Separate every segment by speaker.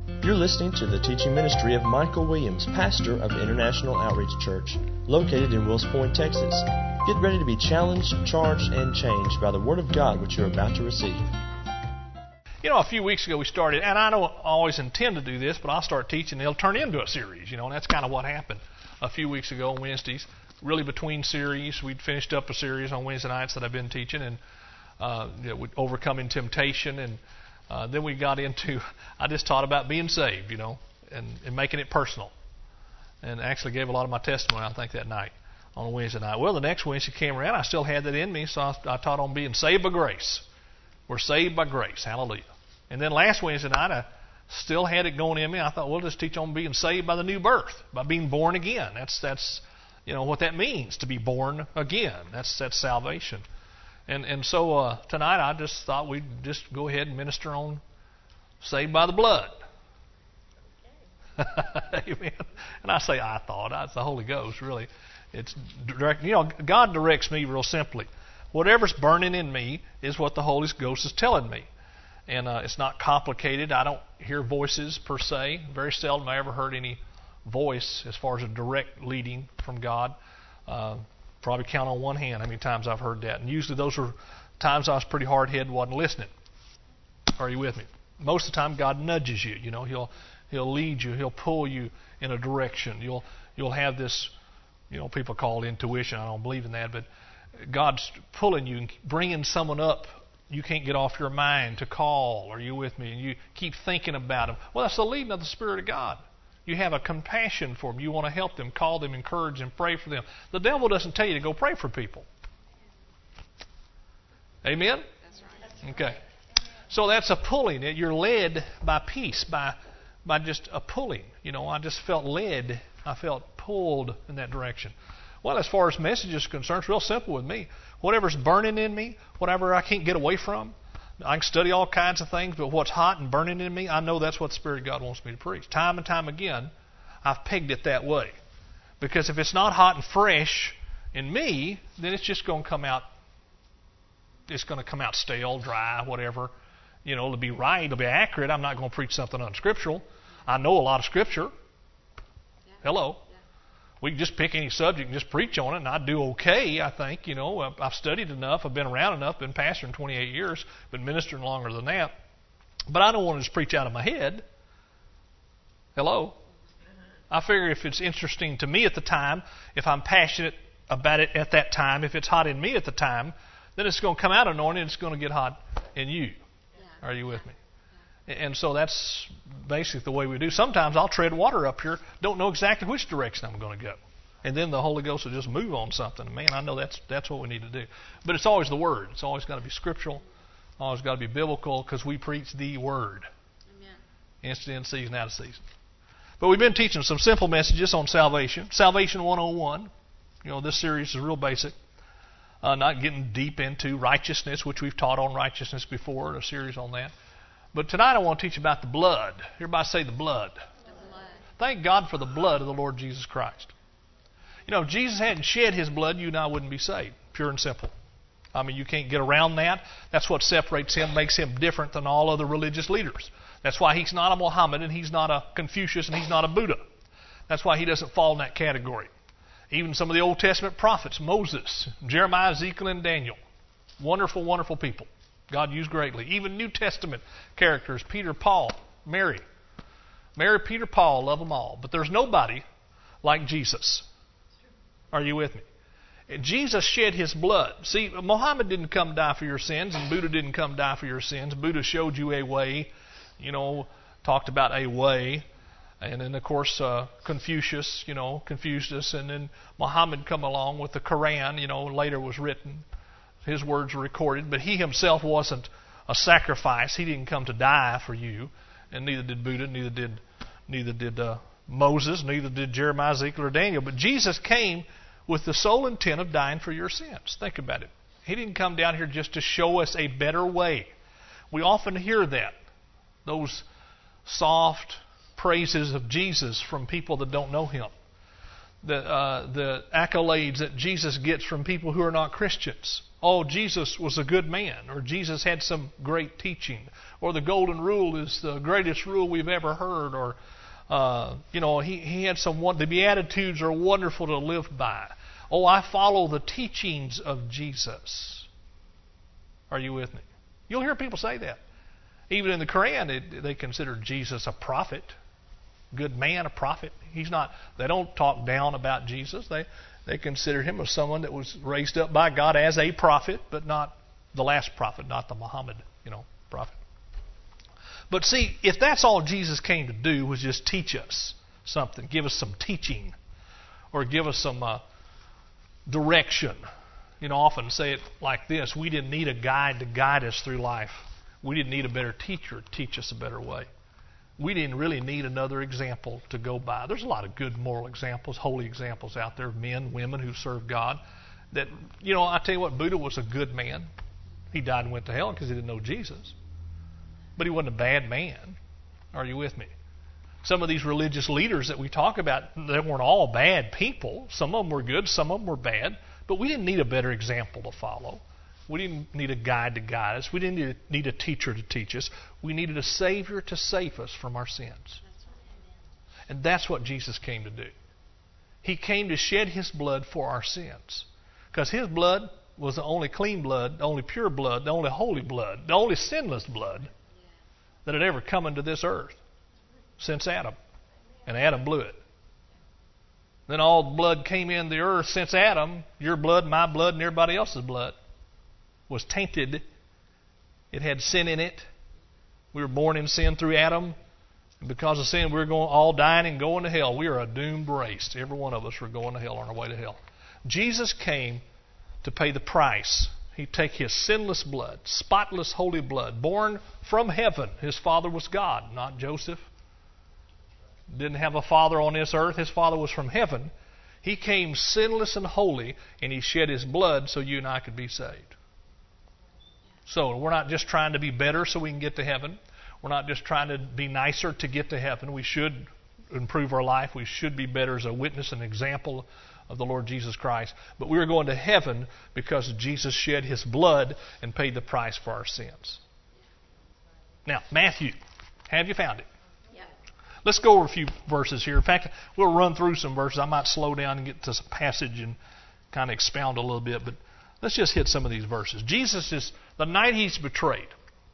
Speaker 1: You're listening to the teaching ministry of Michael Williams, pastor of International Outreach Church, located in Wills Point, Texas. Get ready to be challenged, charged, and changed by the Word of God which you're about to receive.
Speaker 2: You know, a few weeks ago we started, and I don't always intend to do this, but I'll start teaching, and it'll turn into a series, and that's kind of what happened a few weeks ago on Wednesdays. Really between series, we'd finished up a series on Wednesday nights that I've been teaching, and overcoming temptation, and then we got into, I just taught about being saved, and making it personal. And actually gave a lot of my testimony, I think, that night on a Wednesday night. Well, the next Wednesday came around, I still had that in me, so I taught on being saved by grace. We're saved by grace. Hallelujah. And then last Wednesday night, I still had it going in me. I thought, well, just teach on being saved by the new birth, by being born again. That's what that means, to be born again. That's salvation. And so tonight I just thought we'd just go ahead and minister on saved by the blood. Okay. Amen. And I say I thought. It's the Holy Ghost, really. It's direct. God directs me real simply. Whatever's burning in me is what the Holy Ghost is telling me. And it's not complicated. I don't hear voices per se. Very seldom I ever heard any voice as far as a direct leading from God. Probably count on one hand how many times I've heard that. And usually those were times I was pretty hard-headed and wasn't listening. Are you with me? Most of the time God nudges you. He'll lead you. He'll pull you in a direction. You'll have this, people call it intuition. I don't believe in that. But God's pulling you and bringing someone up you can't get off your mind to call. Are you with me? And you keep thinking about them. Well, that's the leading of the Spirit of God. You have a compassion for them. You want to help them, call them, encourage them, pray for them. The devil doesn't tell you to go pray for people. Amen?
Speaker 3: That's right.
Speaker 2: Okay. So that's a pulling. You're led by peace, by just a pulling. I just felt led. I felt pulled in that direction. Well, as far as message is concerned, it's real simple with me. Whatever's burning in me, whatever I can't get away from, I can study all kinds of things, but what's hot and burning in me, I know that's what the Spirit of God wants me to preach. Time and time again, I've pegged it that way. Because if it's not hot and fresh in me, then it's just going to come out, stale, dry, whatever. It'll be right, it'll be accurate. I'm not going to preach something unscriptural. I know a lot of Scripture.
Speaker 3: Yeah.
Speaker 2: Hello.
Speaker 3: Yeah.
Speaker 2: We can just pick any subject and just preach on it, and I do okay, I think. I've studied enough, I've been around enough, been pastoring 28 years, been ministering longer than that. But I don't want to just preach out of my head. Hello? I figure if it's interesting to me at the time, if I'm passionate about it at that time, if it's hot in me at the time, then it's going to come out anointed and it's going to get hot in you. Yeah. Are you with me? And so that's basically the way we do. Sometimes I'll tread water up here, don't know exactly which direction I'm going to go. And then the Holy Ghost will just move on something. Man, I know that's what we need to do. But it's always the Word. It's always got to be scriptural. Always got to be biblical because we preach the Word.
Speaker 3: Amen.
Speaker 2: Instant in season, out of season. But we've been teaching some simple messages on salvation. Salvation 101. This series is real basic. Not getting deep into righteousness, which we've taught on righteousness before, a series on that. But tonight I want to teach about the blood. Everybody say the blood.
Speaker 3: The blood.
Speaker 2: Thank God for the blood of the Lord Jesus Christ. If Jesus hadn't shed His blood, you and I wouldn't be saved. Pure and simple. You can't get around that. That's what separates Him, makes Him different than all other religious leaders. That's why He's not a Mohammedan, He's not a Confucius, and He's not a Buddha. That's why He doesn't fall in that category. Even some of the Old Testament prophets, Moses, Jeremiah, Ezekiel, and Daniel. Wonderful, wonderful people. God used greatly. Even New Testament characters, Peter, Paul, Mary. Mary, Peter, Paul, love them all. But there's nobody like Jesus. Are you with me? And Jesus shed His blood. See, Muhammad didn't come die for your sins, and Buddha didn't come die for your sins. Buddha showed you a way, talked about a way. And then, of course, Confucius, confused us. And then Muhammad come along with the Quran, later was written. His words were recorded, but he himself wasn't a sacrifice. He didn't come to die for you, and neither did Buddha, neither did Moses, neither did Jeremiah, Ezekiel, or Daniel. But Jesus came with the sole intent of dying for your sins. Think about it. He didn't come down here just to show us a better way. We often hear that, those soft praises of Jesus from people that don't know Him. the accolades that Jesus gets from people who are not Christians. Oh, Jesus was a good man, or Jesus had some great teaching, or the golden rule is the greatest rule we've ever heard, or he had the Beatitudes are wonderful to live by. Oh, I follow the teachings of Jesus. Are you with me? You'll hear people say that. Even in the Quran, they consider Jesus a prophet, good man, a prophet. He's not. They don't talk down about Jesus. They consider him as someone that was raised up by God as a prophet, but not the last prophet, not the Muhammad, prophet. But see, if that's all Jesus came to do was just teach us something, give us some teaching, or give us some direction. Often say it like this: we didn't need a guide to guide us through life. We didn't need a better teacher to teach us a better way. We didn't really need another example to go by. There's a lot of good moral examples, holy examples out there of men, women who serve God. That, I tell you what, Buddha was a good man. He died and went to hell because he didn't know Jesus. But he wasn't a bad man. Are you with me? Some of these religious leaders that we talk about, they weren't all bad people. Some of them were good, some of them were bad. But we didn't need a better example to follow. We didn't need a guide to guide us. We didn't need a teacher to teach us. We needed a Savior to save us from our sins. And that's what Jesus came to do. He came to shed His blood for our sins. Because His blood was the only clean blood, the only pure blood, the only holy blood, the only sinless blood that had ever come into this earth since Adam. And Adam blew it. Then all the blood came in the earth since Adam. Your blood, my blood, and everybody else's blood was tainted. It had sin in it. We were born in sin through Adam. And because of sin, we're all dying and going to hell. We are a doomed race. Every one of us are going to hell, on our way to hell. Jesus came to pay the price. He'd take His sinless blood, spotless holy blood, born from heaven. His father was God, not Joseph. Didn't have a father on this earth. His father was from heaven. He came sinless and holy, and He shed His blood so you and I could be saved. So we're not just trying to be better so we can get to heaven. We're not just trying to be nicer to get to heaven. We should improve our life. We should be better as a witness and example of the Lord Jesus Christ. But we are going to heaven because Jesus shed His blood and paid the price for our sins. Now, Matthew, have you found it? Let's go over a few verses here. In fact, we'll run through some verses. I might slow down and get to some passage and kind of expound a little bit, but let's just hit some of these verses. Jesus is, the night He's betrayed,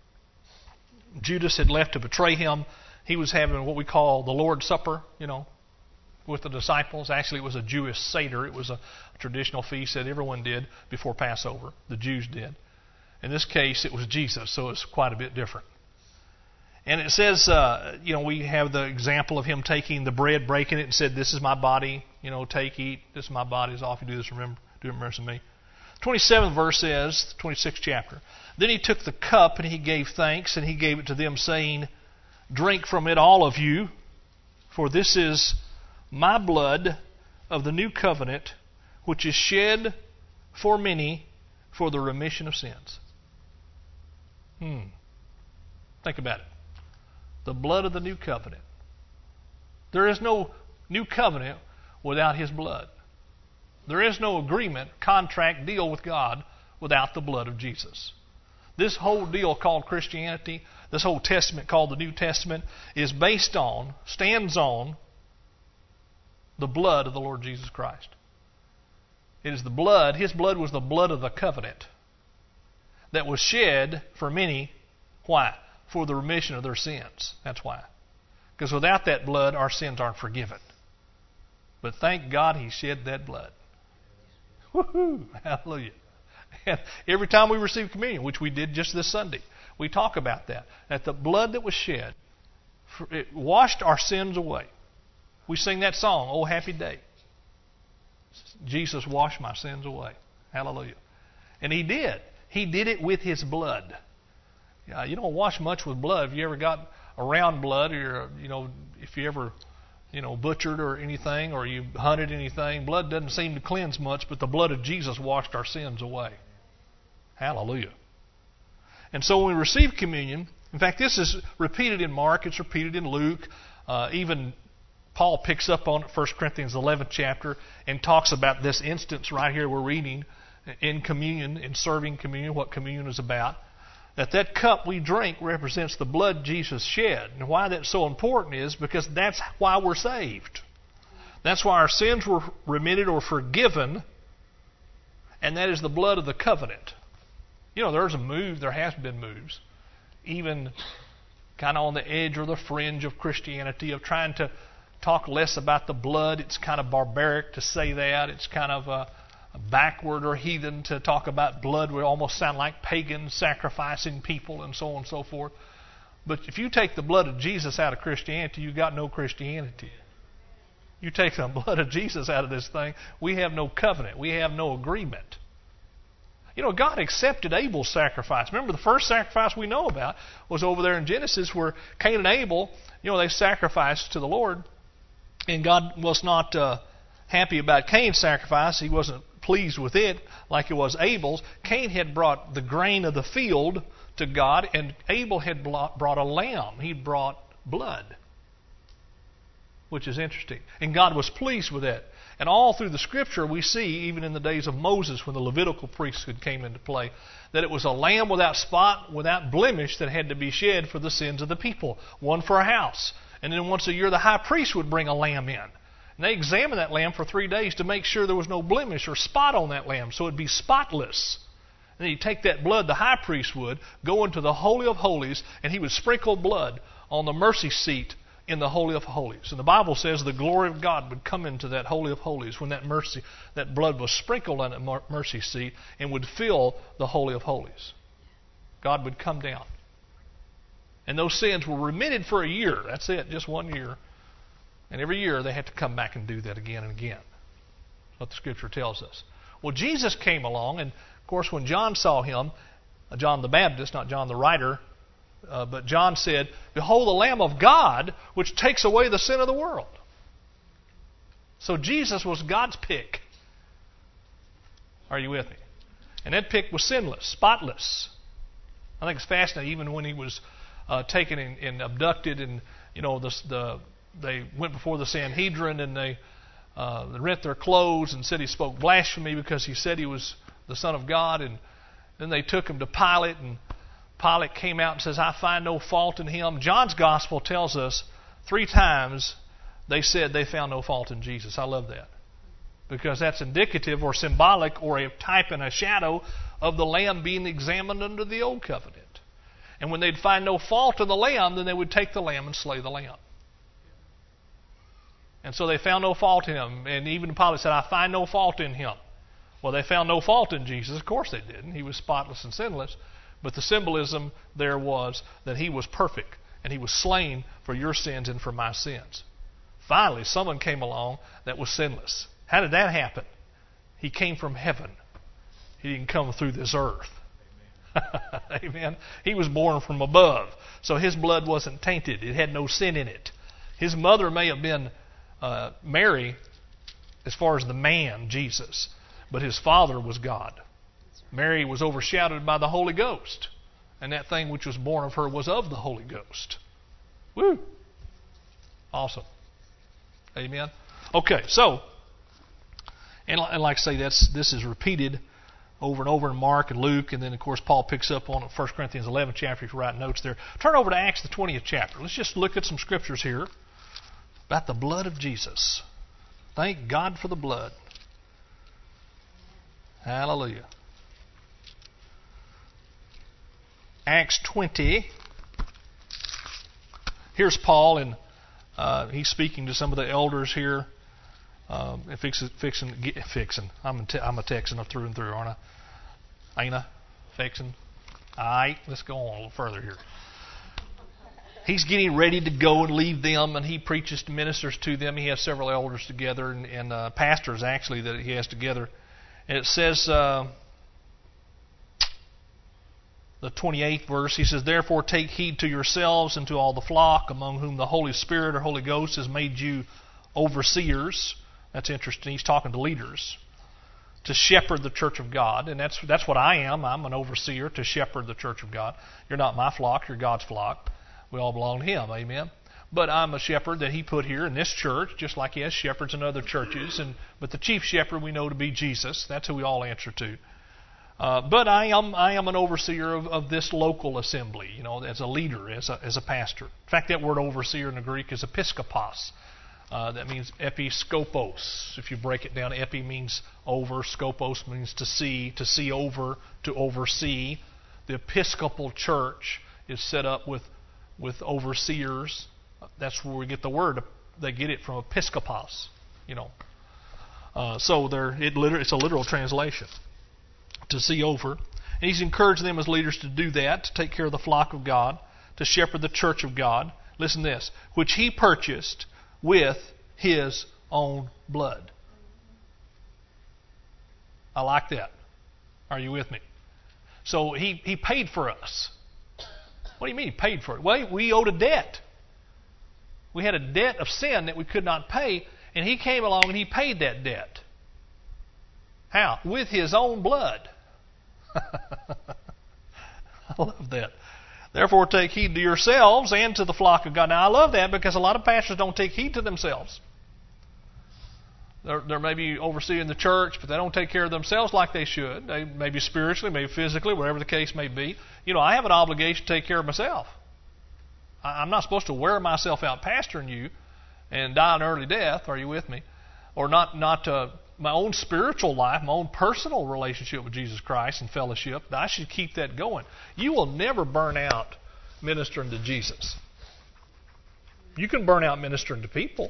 Speaker 2: Judas had left to betray Him. He was having what we call the Lord's Supper, with the disciples. Actually, it was a Jewish Seder. It was a traditional feast that everyone did before Passover. The Jews did. In this case, it was Jesus, so it's quite a bit different. And it says, we have the example of Him taking the bread, breaking it, and said, "This is my body. Take, eat. This is my body. As often you do this, do it in remembrance of me." 27th verse says, 26th chapter, "Then He took the cup and He gave thanks, and He gave it to them, saying, 'Drink from it, all of you, for this is my blood of the new covenant, which is shed for many for the remission of sins.'" Think about it. The blood of the new covenant. There is no new covenant without His blood. There is no agreement, contract, deal with God without the blood of Jesus. This whole deal called Christianity, this whole testament called the New Testament, stands on the blood of the Lord Jesus Christ. It is the blood, His blood was the blood of the covenant that was shed for many. Why? For the remission of their sins. That's why. Because without that blood, our sins aren't forgiven. But thank God He shed that blood. Woohoo! Hallelujah. And every time we receive communion, which we did just this Sunday, we talk about that. That the blood that was shed, it washed our sins away. We sing that song, "Oh Happy Day." Jesus washed my sins away. Hallelujah. And He did. He did it with His blood. You don't wash much with blood. If you ever got around blood, or if you ever, butchered or anything, or you hunted anything, blood doesn't seem to cleanse much, but the blood of Jesus washed our sins away. Hallelujah. And so when we receive communion, in fact, this is repeated in Mark, it's repeated in Luke, even Paul picks up on it, 1 Corinthians 11th chapter, and talks about this instance right here we're reading in communion, in serving communion, what communion is about. That cup we drink represents the blood Jesus shed. And why that's so important is because that's why we're saved. That's why our sins were remitted or forgiven, and that is the blood of the covenant. You know, there's a move, there has been moves, even kind of on the edge or the fringe of Christianity, of trying to talk less about the blood. It's kind of barbaric to say that. It's kind of backward or heathen to talk about blood. We almost sound like pagans sacrificing people and so on and so forth. But if you take the blood of Jesus out of Christianity, you've got no Christianity. You take the blood of Jesus out of this thing, we have no covenant. We have no agreement. You know, God accepted Abel's sacrifice. Remember, the first sacrifice we know about was over there in Genesis where Cain and Abel, you know, they sacrificed to the Lord. And God was not happy about Cain's sacrifice. He wasn't pleased with it like it was Abel's. Cain had brought the grain of the field to God, and Abel had brought a lamb. He brought blood, which is interesting. And God was pleased with that. And all through the Scripture we see, even in the days of Moses when the Levitical priesthood came into play, that it was a lamb without spot, without blemish that had to be shed for the sins of the people. One for a house. And then once a year the high priest would bring a lamb in. And they examined that lamb for 3 days to make sure there was no blemish or spot on that lamb, so it'd be spotless. And then he'd take that blood, the high priest would, go into the Holy of Holies, and he would sprinkle blood on the mercy seat in the Holy of Holies. And the Bible says the glory of God would come into that Holy of Holies when that blood was sprinkled on that mercy seat and would fill the Holy of Holies. God would come down. And those sins were remitted for a year. That's it, just 1 year. And every year they had to come back and do that again and again. That's what the Scripture tells us. Well, Jesus came along, and of course when John saw him, John the Baptist, not John the writer, but John said, "Behold the Lamb of God, which takes away the sin of the world." So Jesus was God's pick. Are you with me? And that pick was sinless, spotless. I think it's fascinating, even when he was taken and abducted, and you know they went before the Sanhedrin, and they rent their clothes and said he spoke blasphemy because he said he was the Son of God. And then they took him to Pilate, and Pilate came out and says, "I find no fault in him." John's Gospel tells us 3 times they said they found no fault in Jesus. I love that, because that's indicative or symbolic or a type and a shadow of the Lamb being examined under the Old Covenant. And when they'd find no fault in the Lamb, then they would take the Lamb and slay the Lamb. And so they found no fault in him. And even Pilate said, "I find no fault in him." Well, they found no fault in Jesus. Of course they didn't. He was spotless and sinless. But the symbolism there was that he was perfect, and he was slain for your sins and for my sins. Finally, someone came along that was sinless. How did that happen? He came from heaven. He didn't come through this earth. Amen. He was born from above. So his blood wasn't tainted. It had no sin in it. His mother may have been Mary as far as the man, Jesus, but his father was God. Mary was overshadowed by the Holy Ghost, and that thing which was born of her was of the Holy Ghost. Woo! Awesome. Amen. Okay, so, and like I say, this is repeated over and over in Mark and Luke, and then of course Paul picks up on it, 1 Corinthians 11th chapter, if you write notes there. Turn over to Acts the 20th chapter. Let's just look at some scriptures here about the blood of Jesus. Thank God for the blood. Hallelujah. Acts 20. Here's Paul, and he's speaking to some of the elders here. Fixing. I'm a Texan through and through, aren't I? Ain't I? Fixing. All right, let's go on a little further here. He's getting ready to go and leave them, and he preaches to ministers to them. He has several elders together, and pastors actually that he has together. And it says, the 28th verse, he says, "Therefore take heed to yourselves and to all the flock, among whom the Holy Spirit or Holy Ghost has made you overseers." That's interesting. He's talking to leaders. "To shepherd the church of God." And that's what I am. I'm an overseer, to shepherd the church of God. You're not my flock. You're God's flock. We all belong to Him. Amen. But I'm a shepherd that he put here in this church, just like he has shepherds in other churches. But the chief shepherd we know to be Jesus. That's who we all answer to. But I am an overseer of this local assembly, as a leader, as a pastor. In fact, that word overseer in the Greek is episkopos. That means episkopos. If you break it down, epi means over, skopos means to see over, to oversee. The Episcopal Church is set up with overseers. That's where we get the word. They get it from episkopos, So it's a literal translation, to see over. And he's encouraging them as leaders to do that, to take care of the flock of God, to shepherd the church of God. Listen to this, which he purchased with his own blood. I like that. Are you with me? So he paid for us. What do you mean he paid for it? Well, we owed a debt. We had a debt of sin that we could not pay, and he came along and he paid that debt. How? With his own blood. I love that. Therefore, take heed to yourselves and to the flock of God. Now, I love that because a lot of pastors don't take heed to themselves. They're maybe overseeing the church, but they don't take care of themselves like they should. They maybe spiritually, maybe physically, whatever the case may be. I have an obligation to take care of myself. I'm not supposed to wear myself out pastoring you and die an early death. Are you with me? Or not my own spiritual life, my own personal relationship with Jesus Christ and fellowship. I should keep that going. You will never burn out ministering to Jesus. You can burn out ministering to people.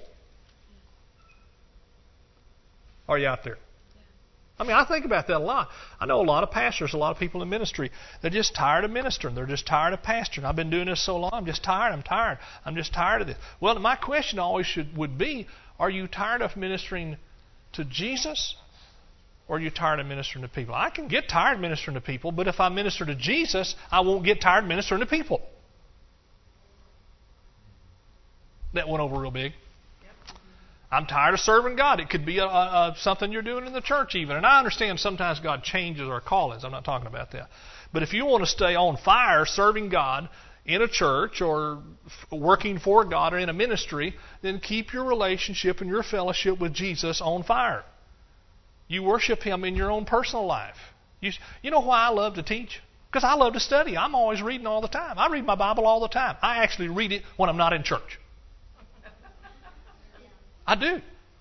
Speaker 2: Are you out there? I think about that a lot. I know a lot of pastors, a lot of people in ministry, they're just tired of ministering. They're just tired of pastoring. I've been doing this so long, I'm just tired. I'm just tired of this. Well, my question always would be, are you tired of ministering to Jesus, or are you tired of ministering to people? I can get tired ministering to people, but if I minister to Jesus, I won't get tired ministering to people. That went over real big. I'm tired of serving God. It could be something you're doing in the church even. And I understand sometimes God changes our callings. I'm not talking about that. But if you want to stay on fire serving God in a church or working for God or in a ministry, then keep your relationship and your fellowship with Jesus on fire. You worship Him in your own personal life. You know why I love to teach? Because I love to study. I'm always reading all the time. I read my Bible all the time. I actually read it when I'm not in church. I do.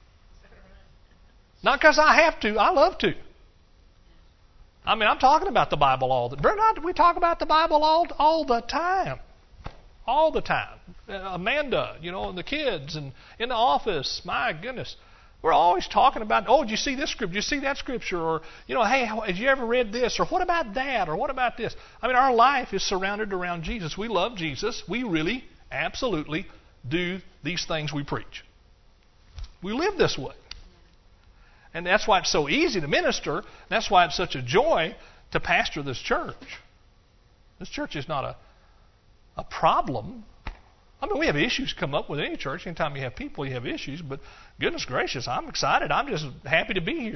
Speaker 2: Not because I have to. I love to. I'm talking about the Bible all the time. Bernard, we talk about the Bible all the time. All the time. Amanda, and the kids, and in the office. My goodness. We're always talking about, did you see this scripture? Did you see that scripture? Or, hey, have you ever read this? Or what about that? Or what about this? Our life is surrounded around Jesus. We love Jesus. We really, absolutely do these things we preach. We live this way. And that's why it's so easy to minister. That's why it's such a joy to pastor this church. This church is not a problem. We have issues come up with any church. Anytime you have people, you have issues. But goodness gracious, I'm excited. I'm just happy to be here.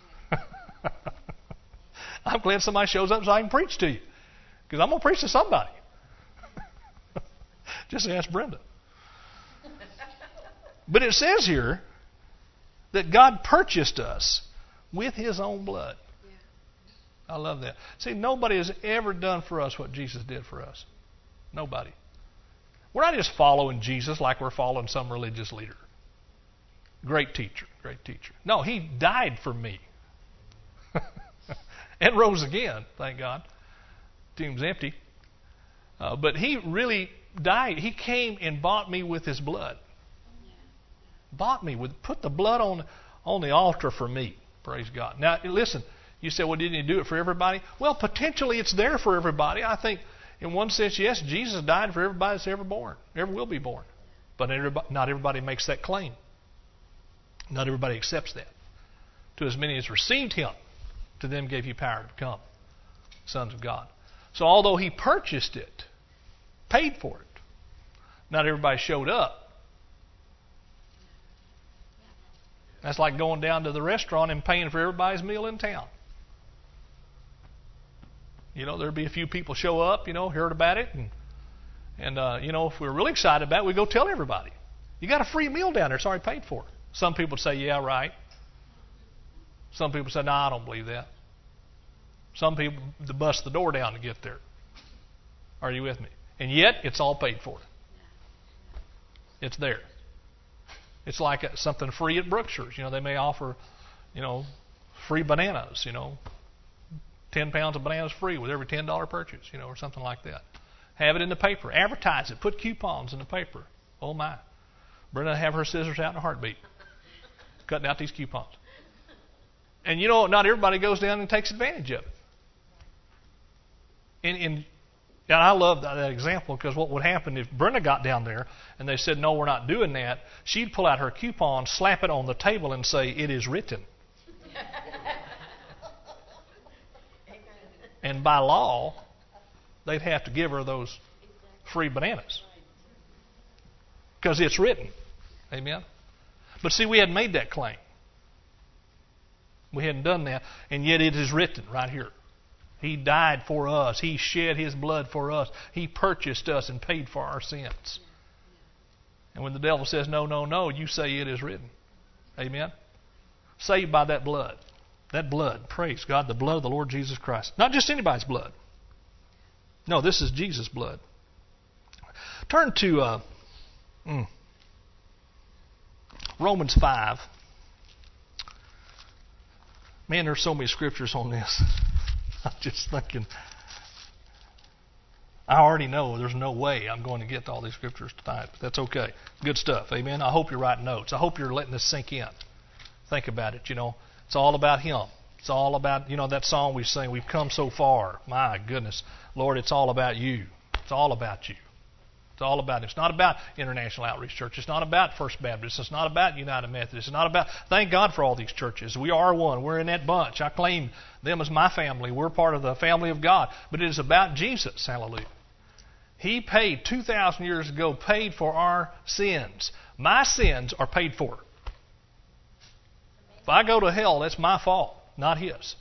Speaker 2: I'm glad somebody shows up so I can preach to you. Because I'm going to preach to somebody. Just ask Brenda. But it says here that God purchased us with His own blood. Yeah. I love that. See, nobody has ever done for us what Jesus did for us. Nobody. We're not just following Jesus like we're following some religious leader. Great teacher, great teacher. No, He died for me. And rose again, thank God. Tomb's empty. But He really died. He came and bought me with His blood. Bought me put the blood on the altar for me. Praise God. Now, listen, you say, well, didn't He do it for everybody? Well, potentially it's there for everybody. I think in one sense, yes, Jesus died for everybody that's ever born, ever will be born. But not everybody makes that claim. Not everybody accepts that. To as many as received Him, to them gave He power to become sons of God. So although He purchased it, paid for it, not everybody showed up. That's like going down to the restaurant and paying for everybody's meal in town. There'd be a few people show up, heard about it, And, if we're really excited about it, we go tell everybody. You got a free meal down there. It's already paid for. Some people say, yeah, right. Some people say, no, I don't believe that. Some people bust the door down to get there. Are you with me? And yet, it's all paid for. It's there. It's like something free at Brookshire's. They may offer, free bananas, 10 pounds of bananas free with every $10 purchase, or something like that. Have it in the paper. Advertise it. Put coupons in the paper. Oh, my. Brenda have her scissors out in a heartbeat. Cutting out these coupons. And not everybody goes down and takes advantage of it. And I love that example, because what would happen if Brenda got down there and they said, no, we're not doing that, she'd pull out her coupon, slap it on the table, and say, it is written. And by law, they'd have to give her those free bananas. Because it's written. Amen? But see, we hadn't made that claim. We hadn't done that, and yet it is written right here. He died for us. He shed His blood for us. He purchased us and paid for our sins. And when the devil says, no, no, no, you say it is written. Amen? Saved by that blood. That blood, praise God, the blood of the Lord Jesus Christ. Not just anybody's blood. No, this is Jesus' blood. Turn to Romans 5. Man, there's so many scriptures on this. I'm just thinking, I already know there's no way I'm going to get to all these scriptures tonight, but that's okay. Good stuff, amen? I hope you're writing notes. I hope you're letting this sink in. Think about it, It's all about Him. It's all about, that song we sing, we've come so far. My goodness. Lord, it's all about You. It's all about You. It's all about it. It's not about International Outreach Church. It's not about First Baptist. It's not about United Methodist. It's not about, thank God for all these churches. We are one. We're in that bunch. I claim them as my family. We're part of the family of God. But it is about Jesus. Hallelujah. He paid 2,000 years ago, paid for our sins. My sins are paid for. If I go to hell, that's my fault, not His.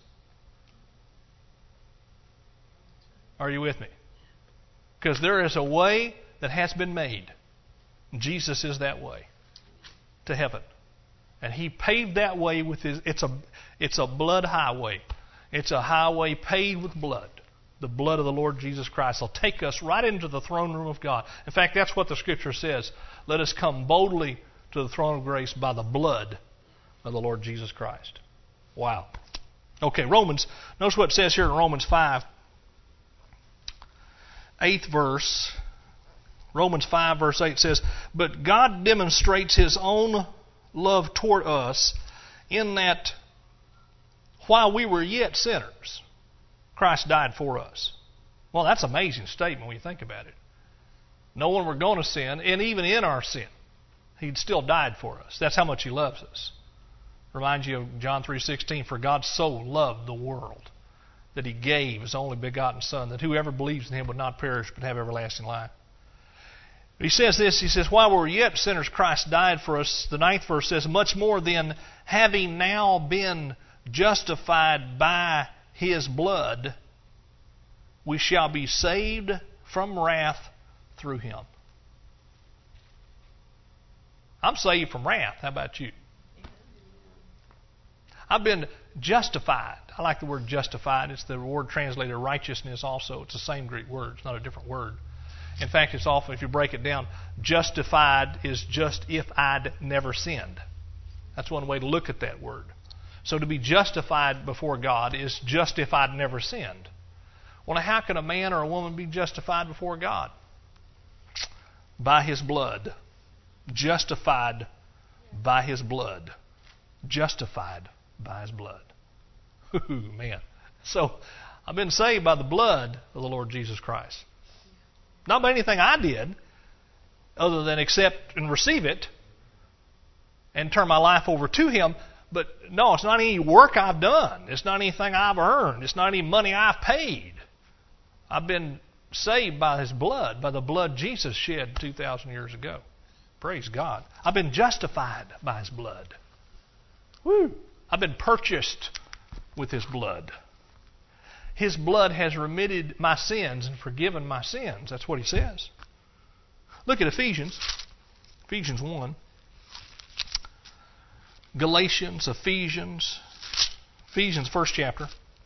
Speaker 2: Are you with me? Because there is a way that has been made. Jesus is that way to heaven. And He paved that way with His, it's a blood highway. It's a highway paved with blood. The blood of the Lord Jesus Christ will take us right into the throne room of God. In fact, that's what the Scripture says. Let us come boldly to the throne of grace by the blood of the Lord Jesus Christ. Wow. Okay, Romans. Notice what it says here in Romans 5, 8th verse. Romans 5 verse 8 says, but God demonstrates His own love toward us in that while we were yet sinners, Christ died for us. Well, that's an amazing statement when you think about it. Knowing we're going to sin, and even in our sin, He still died for us. That's how much He loves us. Reminds you of John 3:16, for God so loved the world that He gave His only begotten Son, that whoever believes in Him would not perish but have everlasting life. He says this, he says, while we were yet sinners, Christ died for us. The 9th verse says, much more then, having now been justified by His blood, we shall be saved from wrath through Him. I'm saved from wrath. How about you? I've been justified. I like the word justified. It's the word translated righteousness also. It's the same Greek word. It's not a different word. In fact, it's often, if you break it down, justified is just if I'd never sinned. That's one way to look at that word. So to be justified before God is just if I'd never sinned. Well, now how can a man or a woman be justified before God? By His blood. Justified by His blood. Justified by His blood. Ooh, man. So I've been saved by the blood of the Lord Jesus Christ. Not by anything I did, other than accept and receive it and turn my life over to Him. But no, it's not any work I've done. It's not anything I've earned. It's not any money I've paid. I've been saved by His blood, by the blood Jesus shed 2,000 years ago. Praise God. I've been justified by His blood. Woo! I've been purchased with His blood. His blood has remitted my sins and forgiven my sins. That's what He says. Look at Ephesians 1. Galatians, Ephesians, first chapter.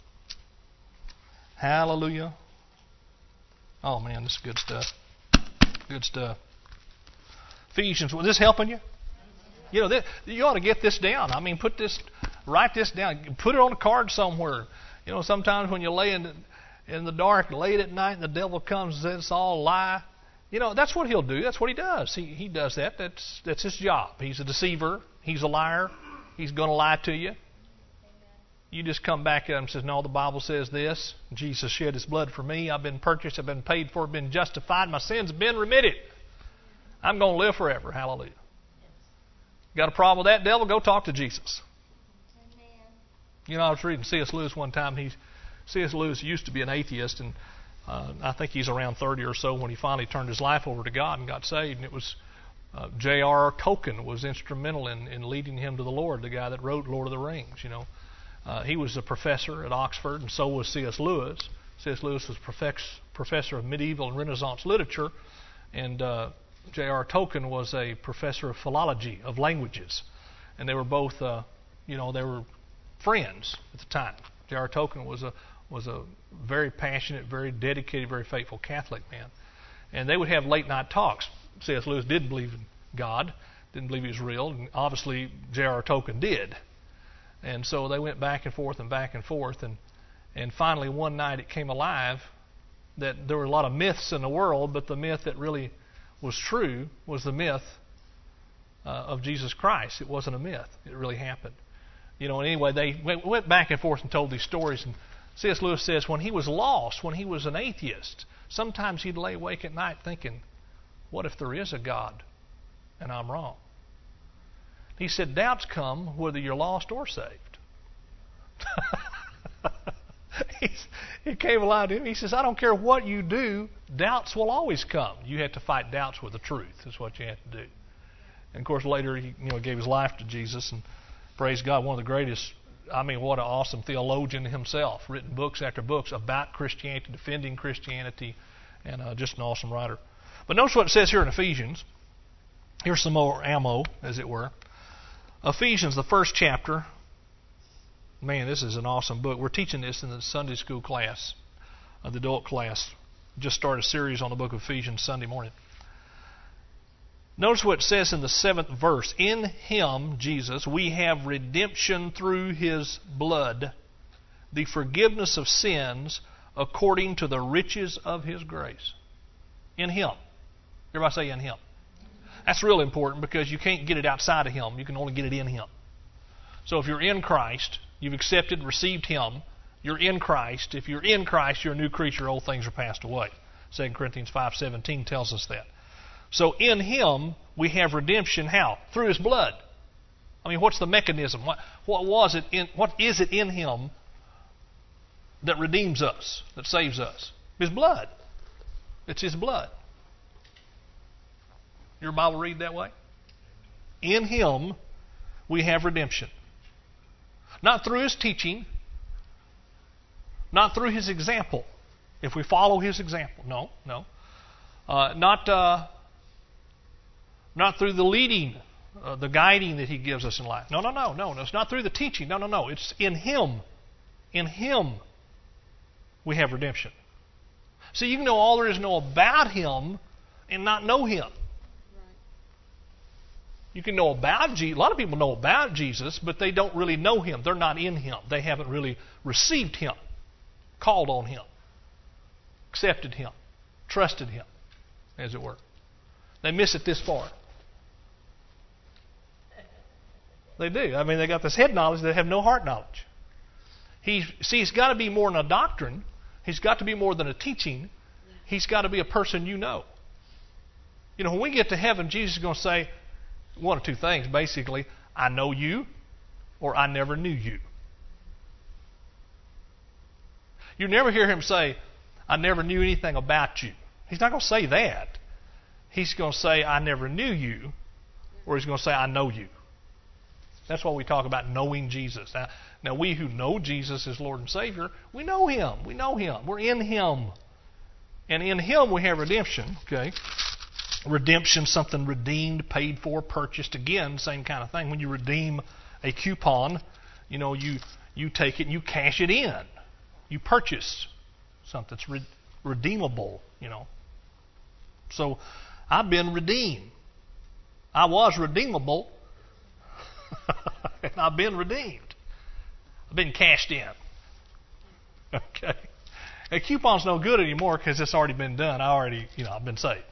Speaker 2: Hallelujah. Oh man, this is good stuff. Good stuff. Ephesians, was this helping you? You know, you ought to get this down. I mean, write this down. Put it on a card somewhere. You know, sometimes when you lay in the dark, late at night, and the devil comes and says it's all a lie. You know, that's what he'll do. That's what he does. He does that. That's his job. He's a deceiver. He's a liar. He's going to lie to you. You just come back at him and says, no, the Bible says this. Jesus shed His blood for me. I've been purchased. I've been paid for. I've been justified. My sins have been remitted. I'm going to live forever. Hallelujah. Got a problem with that, devil? Go talk to Jesus. You know, I was reading C.S. Lewis one time. C.S. Lewis used to be an atheist, and I think he's around 30 or so when he finally turned his life over to God and got saved. And it was J.R.R. Tolkien was instrumental in leading him to the Lord, the guy that wrote Lord of the Rings, you know. He was a professor at Oxford, and so was C.S. Lewis. C.S. Lewis was professor of medieval and Renaissance literature, and J.R.R. Tolkien was a professor of philology, of languages. And they were both, they were friends at the time. J.R.R. Tolkien was a very passionate, very dedicated, very faithful Catholic man. And they would have late-night talks. C.S. Lewis didn't believe in God, didn't believe He was real, and obviously J.R.R. Tolkien did. And so they went back and forth, and finally one night it came alive that there were a lot of myths in the world, but the myth that really was true was the myth of Jesus Christ. It wasn't a myth. It really happened. You know, and anyway, they went back and forth and told these stories. And C.S. Lewis says when he was lost, when he was an atheist, sometimes he'd lay awake at night thinking, what if there is a God and I'm wrong? He said, doubts come whether you're lost or saved. It came alive to him. He says, I don't care what you do, doubts will always come. You have to fight doubts with the truth. That's what you have to do. And of course, later he gave his life to Jesus, and praise God, one of the greatest. I mean, what an awesome theologian himself. Written books after books about Christianity, defending Christianity, and just an awesome writer. But notice what it says here in Ephesians. Here's some more ammo, as it were. Ephesians, the first chapter. Man, this is an awesome book. We're teaching this in the Sunday school class, the adult class. Just started a series on the book of Ephesians Sunday morning. Notice what it says in the 7th verse. In Him, Jesus, we have redemption through His blood, the forgiveness of sins according to the riches of His grace. In Him. Everybody say in Him. That's really important because you can't get it outside of Him. You can only get it in Him. So if you're in Christ, you've accepted, received Him, you're in Christ. If you're in Christ, you're a new creature. Old things are passed away. 2 Corinthians 5:17 tells us that. So in Him, we have redemption. How? Through His blood. I mean, what's the mechanism? What is it in Him that redeems us, that saves us? His blood. It's His blood. Your Bible read that way? In Him, we have redemption. Not through His teaching, not through His example. If we follow His example, no. Not through the leading, the guiding that He gives us in life. No. It's not through the teaching. No. It's in Him. In Him, we have redemption. See, you can know all there is to know about Him and not know Him. You can know about Jesus. A lot of people know about Jesus, but they don't really know Him. They're not in Him. They haven't really received Him, called on Him, accepted Him, trusted Him, as it were. They miss it this far. They do. I mean, they got this head knowledge. They have no heart knowledge. He's got to be more than a doctrine. He's got to be more than a teaching. He's got to be a person you know. You know, when we get to heaven, Jesus is going to say one of two things, basically. I know you, or I never knew you. You never hear Him say, I never knew anything about you. He's not going to say that. He's going to say, I never knew you, or He's going to say, I know you. That's why we talk about knowing Jesus. Now, we who know Jesus as Lord and Savior, we know Him. We know Him. We're in Him. And in Him we have redemption. Okay. Redemption, something redeemed, paid for, purchased. Again, same kind of thing. When you redeem a coupon, you take it and you cash it in. You purchase something that's redeemable, So I've been redeemed. I was redeemable, and I've been redeemed. I've been cashed in. Okay. A coupon's no good anymore because it's already been done. I've been saved.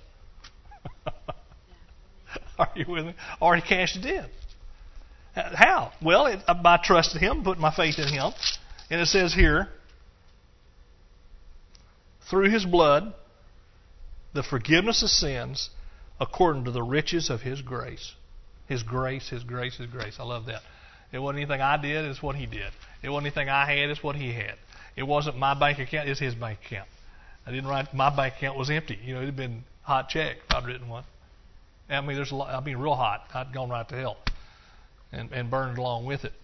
Speaker 2: Are you with me? Already cashed it in. How? Well, by trusting Him, putting my faith in Him. And it says here, through His blood, the forgiveness of sins, according to the riches of His grace. His grace, His grace, His grace. I love that. It wasn't anything I did, it's what He did. It wasn't anything I had, it's what He had. It wasn't my bank account, it's His bank account. I didn't write, my bank account was empty. It had been hot check if I'd written one. There's a lot, real hot. I'd gone right to hell and burned along with it.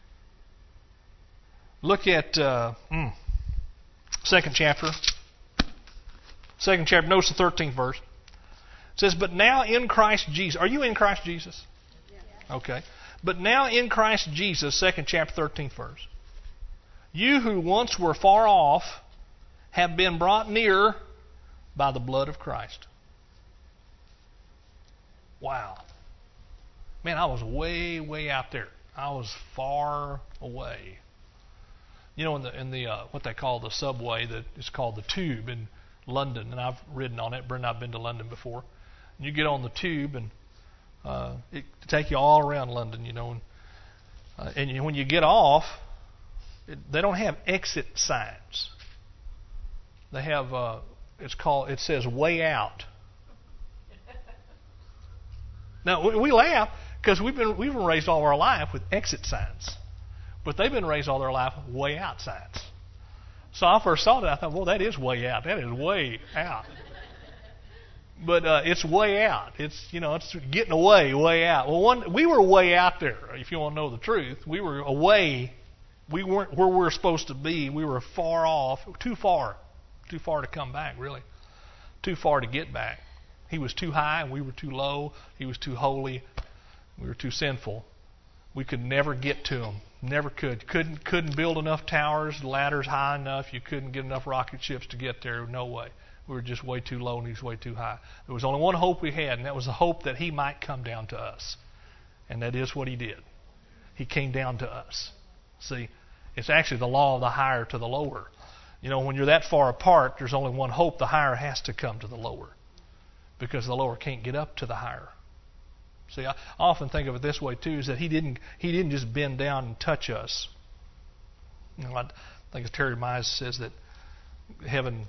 Speaker 2: Look at second chapter. Second chapter, notice the 13th verse. It says, but now in Christ Jesus. Are you in Christ Jesus? Yes. Okay. But now in Christ Jesus, second chapter, 13th verse. You who once were far off have been brought near by the blood of Christ. Wow. Man, I was way, way out there. I was far away. In the what they call the subway, that is called the Tube in London, and I've ridden on it. Brent and I've been to London before. And you get on the Tube, and it take you all around London, and when you get off, they don't have exit signs. They have it says way out. Now we laugh because we've been raised all our life with exit signs, but they've been raised all their life with way out signs. So I first saw that, I thought, well, that is way out. That is way out. But it's way out. It's it's getting away, way out. Well, we were way out there. If you want to know the truth, we were away. We weren't where we were supposed to be. We were far off, too far to come back. Really, too far to get back. He was too high, and we were too low. He was too holy, we were too sinful. We could never get to him. Never could. Couldn't build enough towers, ladders high enough. You couldn't get enough rocket ships to get there. No way. We were just way too low and he was way too high. There was only one hope we had, and that was the hope that he might come down to us. And that is what he did. He came down to us. See, it's actually the law of the higher to the lower. When you're that far apart, there's only one hope. The higher has to come to the lower, because the lower can't get up to the higher. See, I often think of it this way too: is that he didn't just bend down and touch us. I think as Terry Mize says that heaven,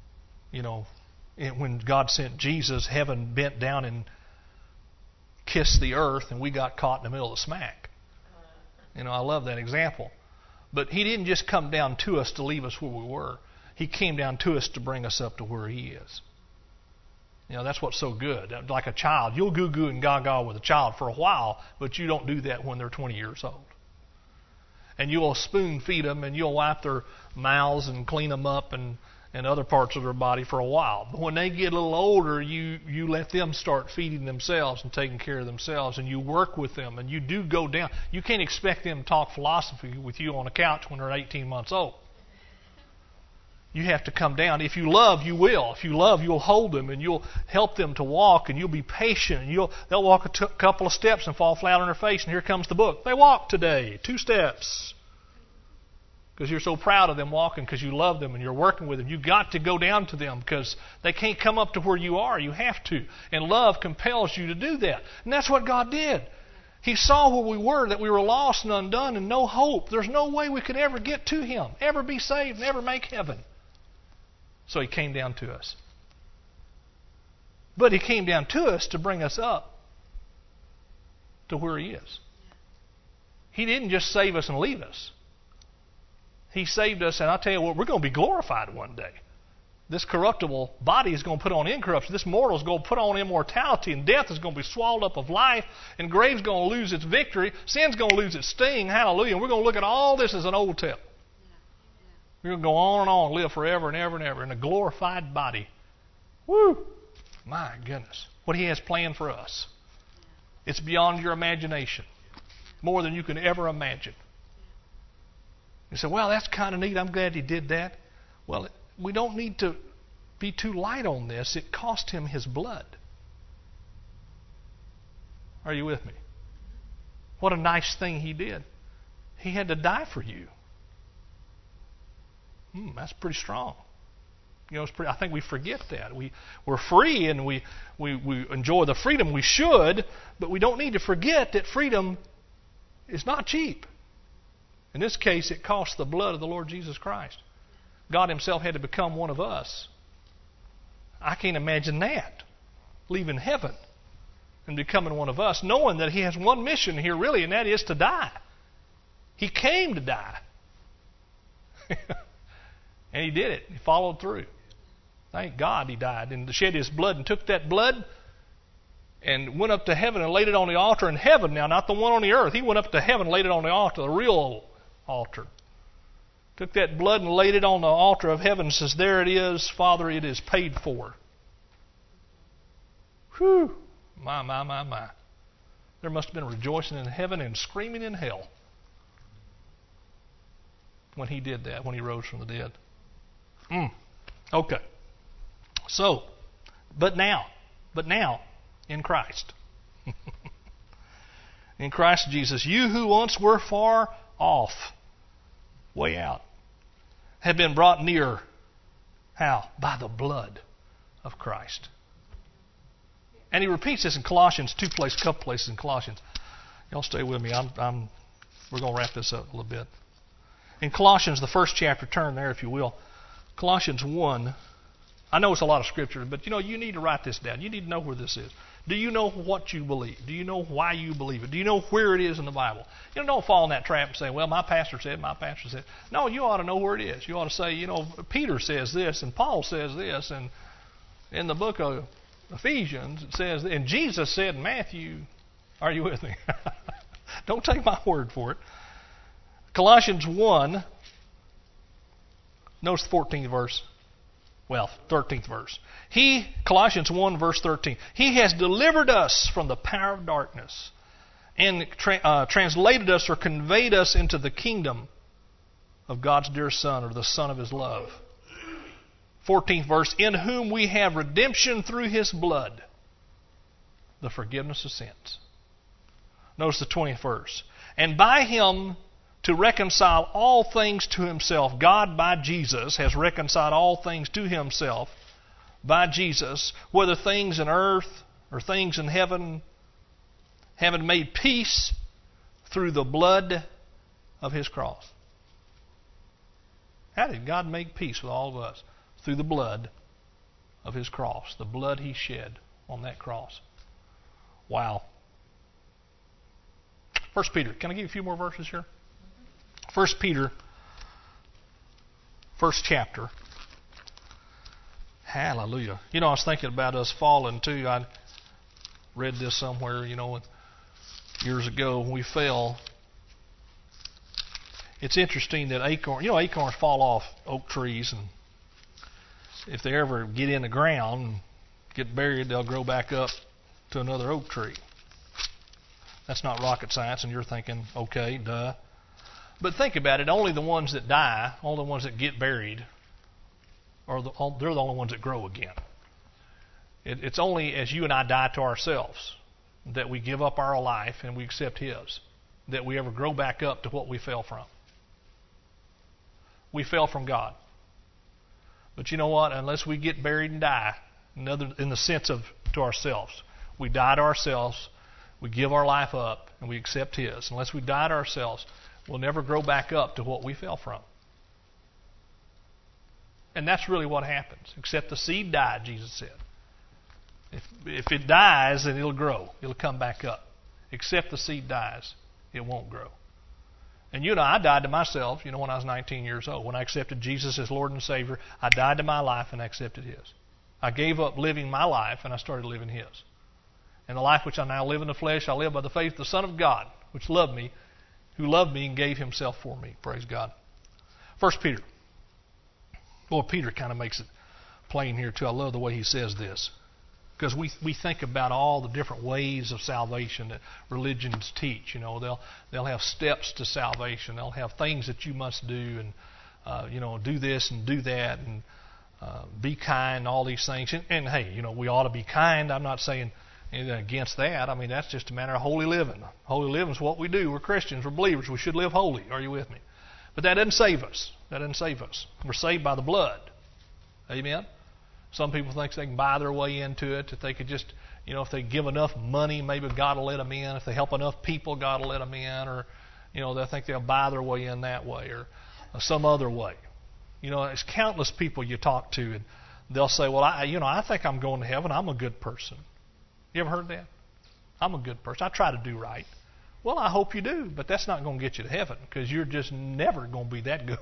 Speaker 2: when God sent Jesus, heaven bent down and kissed the earth, and we got caught in the middle of the smack. I love that example. But he didn't just come down to us to leave us where we were. He came down to us to bring us up to where he is. That's what's so good. Like a child, you'll goo-goo and gaga with a child for a while, but you don't do that when they're 20 years old. And you'll spoon feed them, and you'll wipe their mouths and clean them up and other parts of their body for a while. But when they get a little older, you let them start feeding themselves and taking care of themselves, and you work with them, and you do go down. You can't expect them to talk philosophy with you on a couch when they're 18 months old. You have to come down. If you love, you will. If you love, you'll hold them, and you'll help them to walk, and you'll be patient. And they'll walk a couple of steps and fall flat on their face, and here comes the book. They walked today, 2 steps. Because you're so proud of them walking, because you love them and you're working with them. You've got to go down to them because they can't come up to where you are. You have to. And love compels you to do that. And that's what God did. He saw where we were, that we were lost and undone and no hope. There's no way we could ever get to him, ever be saved, never make heaven. So he came down to us. But he came down to us to bring us up to where he is. He didn't just save us and leave us. He saved us, and I'll tell you what, we're going to be glorified one day. This corruptible body is going to put on incorruption. This mortal is going to put on immortality, and death is going to be swallowed up of life, and grave's going to lose its victory. Sin's going to lose its sting. Hallelujah. And we're going to look at all this as an old tale. We're going to go on and on, live forever and ever and ever in a glorified body. Woo! My goodness. what He has planned for us. It's beyond your imagination. More than you can ever imagine. You say, well, that's kind of neat. I'm glad He did that. Well, we don't need to be too light on this. It cost Him His blood. Are you with me? What a nice thing He did. He had to die for you. That's pretty strong. You know, I think we forget that. We're free and we enjoy the freedom we should, but we don't need to forget that freedom is not cheap. In this case, it cost the blood of the Lord Jesus Christ. God Himself had to become one of us. I can't imagine that. Leaving heaven and becoming one of us, knowing that He has one mission here really, and that is to die. He came to die. And He did it. He followed through. Thank God He died and shed His blood and took that blood and went up to heaven and laid it on the altar in heaven. Now, not the one on the earth. He went up to heaven and laid it on the altar, the real altar. Took that blood and laid it on the altar of heaven and says, there it is, Father, it is paid for. Whew. My. There must have been rejoicing in heaven and screaming in hell when He did that, when He rose from the dead. Okay. So, but now, in Christ. In Christ Jesus, you who once were far off, way out, have been brought near. How? By the blood of Christ. And he repeats this in Colossians, couple places in Colossians. Y'all stay with me. We're going to wrap this up a little bit. In Colossians, the first chapter, turn there if you will. Colossians 1. I know it's a lot of scripture, but you need to write this down. You need to know where this is. Do you know what you believe? Do you know why you believe it? Do you know where it is in the Bible? Don't fall in that trap and say, well, my pastor said. No, you ought to know where it is. You ought to say, Peter says this, and Paul says this, and in the book of Ephesians it says, and Jesus said in Matthew, are you with me? Don't take my word for it. Colossians 1, notice the 14th verse. Well, 13th verse. Colossians 1, verse 13. He has delivered us from the power of darkness and translated us or conveyed us into the kingdom of God's dear Son, or the Son of His love. 14th verse. In whom we have redemption through His blood, the forgiveness of sins. Notice the 20th verse. And by Him to reconcile all things to Himself. God, by Jesus, has reconciled all things to Himself by Jesus, whether things in earth or things in heaven, having made peace through the blood of His cross. How did God make peace with all of us? Through the blood of His cross, the blood He shed on that cross. Wow. 1 Peter. Can I give you a few more verses here? 1 Peter, first chapter. Hallelujah. I was thinking about us falling too. I read this somewhere, years ago when we fell. It's interesting that acorns fall off oak trees, and if they ever get in the ground and get buried, they'll grow back up to another oak tree. That's not rocket science, and you're thinking, okay, duh. But think about it, only the ones that die, only the ones that get buried, they're the only ones that grow again. It's only as you and I die to ourselves that we give up our life and we accept His, that we ever grow back up to what we fell from. We fell from God. But you know what? Unless we get buried and die, in the sense of to ourselves, we die to ourselves, we give our life up, and we accept His. Unless we die to ourselves, we'll never grow back up to what we fell from. And that's really what happens. Except the seed died, Jesus said. If it dies, then it'll grow. It'll come back up. Except the seed dies, it won't grow. And I died to myself, when I was 19 years old. When I accepted Jesus as Lord and Savior, I died to my life and I accepted His. I gave up living my life and I started living His. And the life which I now live in the flesh, I live by the faith of the Son of God, which loved me, who loved me and gave Himself for me. Praise God. 1 Peter. Boy, Peter kind of makes it plain here too. I love the way he says this. Because we think about all the different ways of salvation that religions teach. You know, they'll have steps to salvation. They'll have things that you must do, and do this and do that, and be kind, all these things. And hey, we ought to be kind. I'm not saying anything against that. I mean, that's just a matter of holy living. Holy living is what we do. We're Christians. We're believers. We should live holy. Are you with me? But that doesn't save us. That doesn't save us. We're saved by the blood. Amen? Some people think they can buy their way into it. If they could just, if they give enough money, maybe God will let them in. If they help enough people, God will let them in. Or, they think they'll buy their way in that way or some other way. There's countless people you talk to, and they'll say, well, I think I'm going to heaven. I'm a good person. You ever heard that? I'm a good person. I try to do right. Well, I hope you do, but that's not going to get you to heaven because you're just never going to be that good.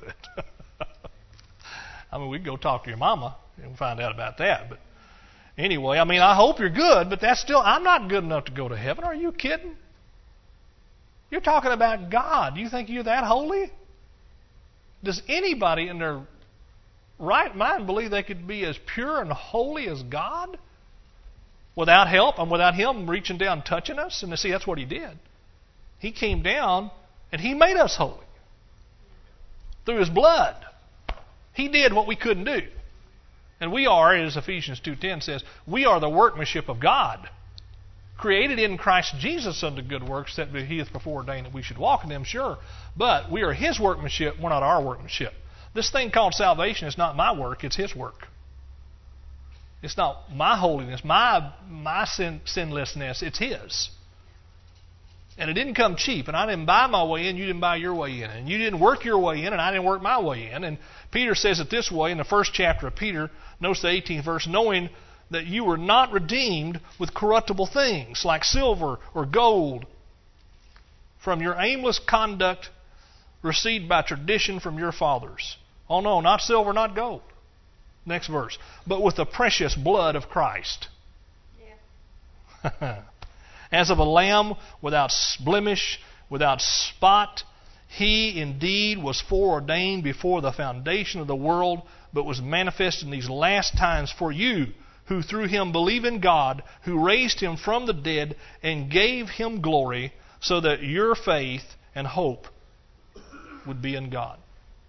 Speaker 2: I mean, we can go talk to your mama and find out about that. But anyway, I hope you're good, but I'm not good enough to go to heaven. Are you kidding? You're talking about God. You think you're that holy? Does anybody in their right mind believe they could be as pure and holy as God without help and without Him reaching down and touching us? And see, that's what He did. He came down and He made us holy through His blood. He did what we couldn't do. And we are, as Ephesians 2:10 says, we are the workmanship of God, created in Christ Jesus unto good works that He hath before ordained that we should walk in them, sure. But we are His workmanship, we're not our workmanship. This thing called salvation is not my work, it's His work. It's not my holiness, my sinlessness, it's His. And it didn't come cheap, and I didn't buy my way in, you didn't buy your way in. And you didn't work your way in, and I didn't work my way in. And Peter says it this way in the first chapter of Peter, notice the 18th verse, knowing that you were not redeemed with corruptible things like silver or gold from your aimless conduct received by tradition from your fathers. Oh no, not silver, not gold. Next verse. But with the precious blood of Christ. Yeah. As of a lamb without blemish, without spot, He indeed was foreordained before the foundation of the world, but was manifest in these last times for you, who through Him believe in God, who raised Him from the dead and gave Him glory, so that your faith and hope would be in God.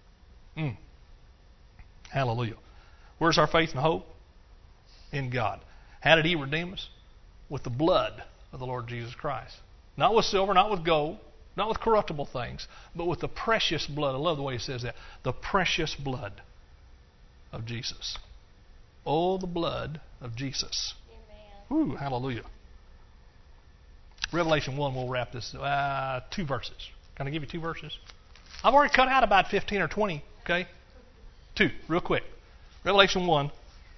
Speaker 2: Hallelujah. Where's our faith and hope? In God. How did He redeem us? With the blood of the Lord Jesus Christ. Not with silver, not with gold, not with corruptible things, but with the precious blood. I love the way He says that. The precious blood of Jesus. Oh, the blood of Jesus. Amen. Woo, hallelujah. Revelation 1, we'll wrap this. 2 verses. Can I give you 2 verses? I've already cut out about 15 or 20, okay? 2, real quick. Revelation 1.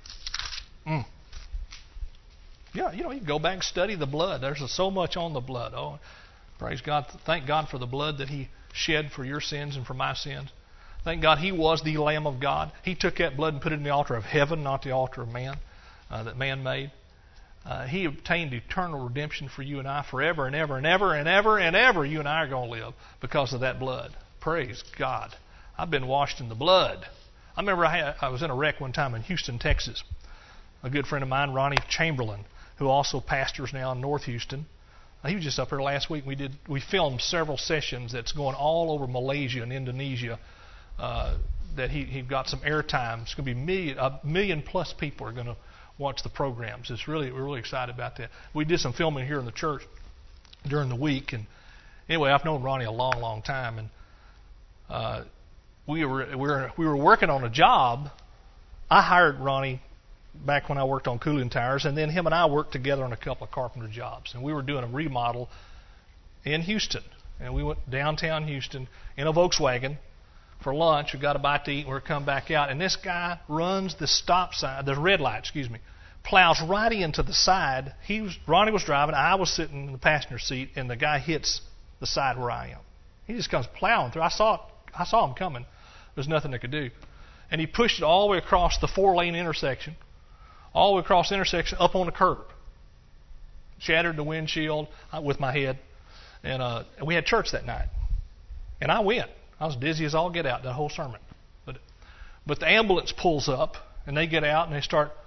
Speaker 2: Yeah, you can go back and study the blood. There's so much on the blood. Oh, praise God. Thank God for the blood that He shed for your sins and for my sins. Thank God He was the Lamb of God. He took that blood and put it in the altar of heaven, not the altar of man, that man made. He obtained eternal redemption for you and I forever and ever and ever and ever and ever. You and I are going to live because of that blood. Praise God. I've been washed in the blood. I remember I was in a wreck one time in Houston, Texas. A good friend of mine, Ronnie Chamberlain, who also pastors now in North Houston. He was just up here last week. We filmed several sessions that's going all over Malaysia and Indonesia. That he got some airtime. It's going to be a million plus people are going to watch the programs. We're really excited about that. We did some filming here in the church during the week, and anyway, I've known Ronnie a long, long time, and we were working on a job. I hired Ronnie back when I worked on cooling towers, and then him and I worked together on a couple of carpenter jobs, and we were doing a remodel in Houston, and we went downtown Houston in a Volkswagen for lunch. We got a bite to eat, and we come back out, and this guy runs the stop sign, the red light, plows right into the side. Ronnie was driving, I was sitting in the passenger seat, and the guy hits the side where I am. He just comes plowing through. I saw him coming. There's nothing they could do. And he pushed it all the way across the 4-lane intersection, all the way across the intersection, up on the curb. Shattered the windshield with my head. And we had church that night. And I went. I was dizzy as all get out, that whole sermon. But the ambulance pulls up, and they get out, and they start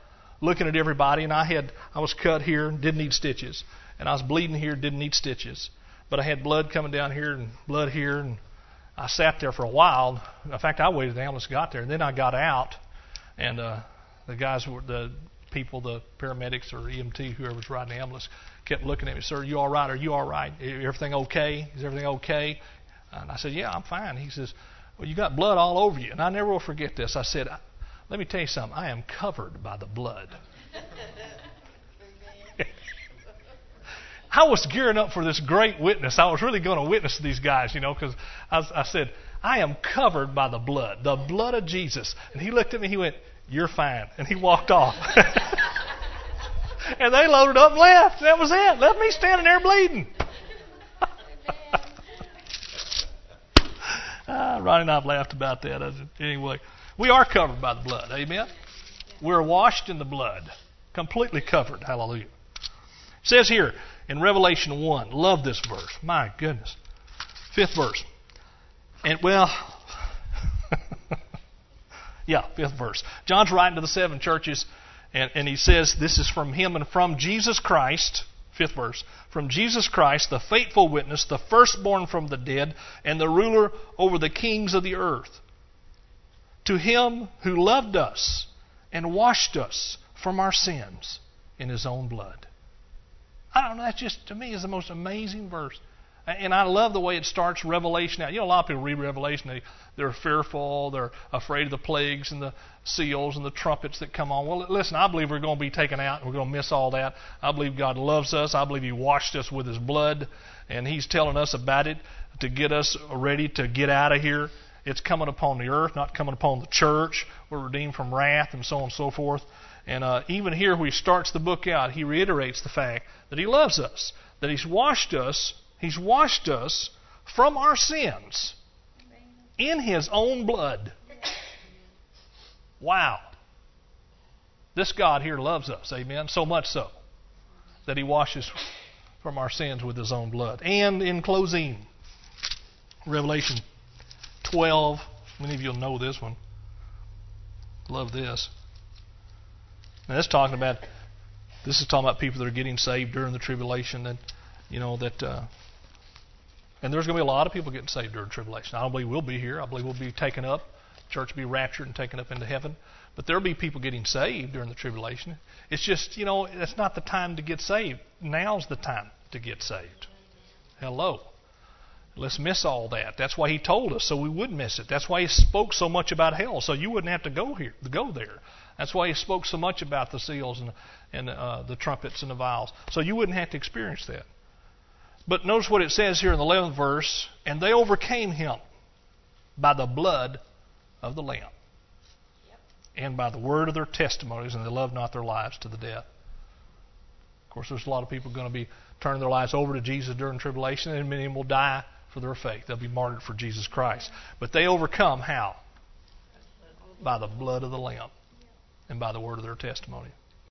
Speaker 2: looking at everybody, and I was cut here, didn't need stitches, and I was bleeding here, didn't need stitches, but I had blood coming down here and blood here, and I sat there for a while. In fact, I waited until the ambulance got there, and then I got out, and the guys, the people, the paramedics or EMT, whoever was riding the ambulance, kept looking at me. Sir, you all right? Are you all right? Everything okay? Is everything okay? And I said, yeah, I'm fine. He says, well, you got blood all over you. And I never will forget this. I said, let me tell you something. I am covered by the blood. I was gearing up for this great witness. I was really going to witness to these guys, because I said, I am covered by the blood of Jesus. And he looked at me, he went, you're fine. And he walked off. And they loaded up and left. That was it. Left me standing there bleeding. Ronnie and I have laughed about that. Anyway, we are covered by the blood. Amen? We're washed in the blood. Completely covered. Hallelujah. It says here in Revelation 1, love this verse. My goodness. 5th verse. And yeah, 5th verse. John's writing to the 7 churches, and he says this is from him and from Jesus Christ. 5th verse. From Jesus Christ, the faithful witness, the firstborn from the dead, and the ruler over the kings of the earth. To him who loved us and washed us from our sins in his own blood. I don't know, that just, to me, is the most amazing verse. And I love the way it starts Revelation out. A lot of people read Revelation, they're fearful, they're afraid of the plagues and the seals and the trumpets that come on. Well, listen, I believe we're going to be taken out and we're going to miss all that. I believe God loves us. I believe He washed us with His blood, and He's telling us about it to get us ready to get out of here. It's coming upon the earth, not coming upon the church. We're redeemed from wrath and so on and so forth. And even here where He starts the book out, He reiterates the fact that He loves us, that He's washed us. He's washed us from our sins in His own blood. Wow. This God here loves us, amen? So much so that He washes from our sins with His own blood. And in closing, Revelation 12. Many of you will know this one. Love this. Now this is talking about people that are getting saved during the tribulation, and and there's going to be a lot of people getting saved during tribulation. I don't believe we'll be here. I believe we'll be taken up. The church will be raptured and taken up into heaven. But there'll be people getting saved during the tribulation. It's just, it's not the time to get saved. Now's the time to get saved. Hello. Let's miss all that. That's why He told us, so we wouldn't miss it. That's why He spoke so much about hell, so you wouldn't have to go there. That's why He spoke so much about the seals and the trumpets and the vials, so you wouldn't have to experience that. But notice what it says here in the 11th verse, and they overcame him by the blood of the Lamb and by the word of their testimonies, and they loved not their lives to the death. Of course, there's a lot of people going to be turning their lives over to Jesus during tribulation, and many of them will die for their faith. They'll be martyred for Jesus Christ. But they overcome how? By the blood of the Lamb and by the word of their testimony.